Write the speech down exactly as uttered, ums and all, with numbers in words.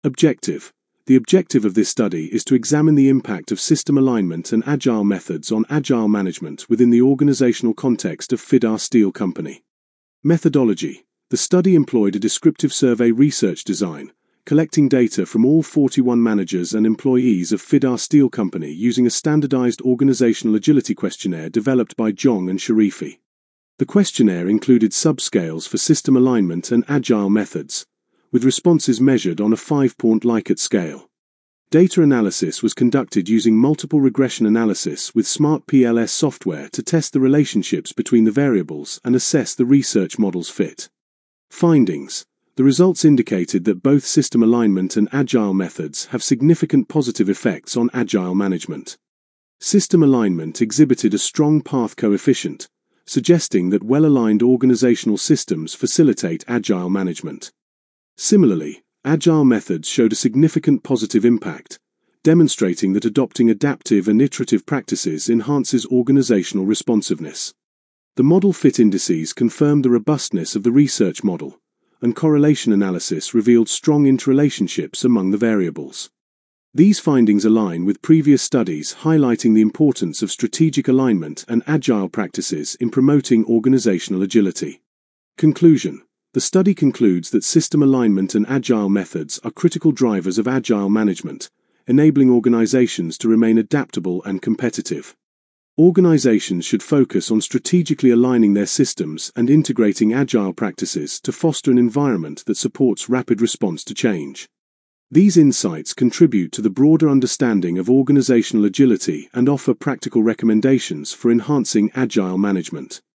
Objective. The objective of this study is to examine the impact of system alignment and agile methods on agile management within the organizational context of FIDAR Steel Company. Methodology. The study employed a descriptive survey research design, collecting data from all forty-one managers and employees of FIDAR Steel Company using a standardized organizational agility questionnaire developed by Zhong and Sharifi. The questionnaire included subscales for system alignment and agile methods, with responses measured on a five-point Likert scale. Data analysis was conducted using multiple regression analysis with Smart P L S software to test the relationships between the variables and assess the research model's fit. Findings. The results indicated that both system alignment and agile methods have significant positive effects on agile management. System alignment exhibited a strong path coefficient, suggesting that well-aligned organizational systems facilitate agile management. Similarly, agile methods showed a significant positive impact, demonstrating that adopting adaptive and iterative practices enhances organizational responsiveness. The model fit indices confirmed the robustness of the research model, and correlation analysis revealed strong interrelationships among the variables. These findings align with previous studies highlighting the importance of strategic alignment and agile practices in promoting organizational agility. Conclusion. The study concludes that system alignment and agile methods are critical drivers of agile management, enabling organizations to remain adaptable and competitive. Organizations should focus on strategically aligning their systems and integrating agile practices to foster an environment that supports rapid response to change. These insights contribute to the broader understanding of organizational agility and offer practical recommendations for enhancing agile management.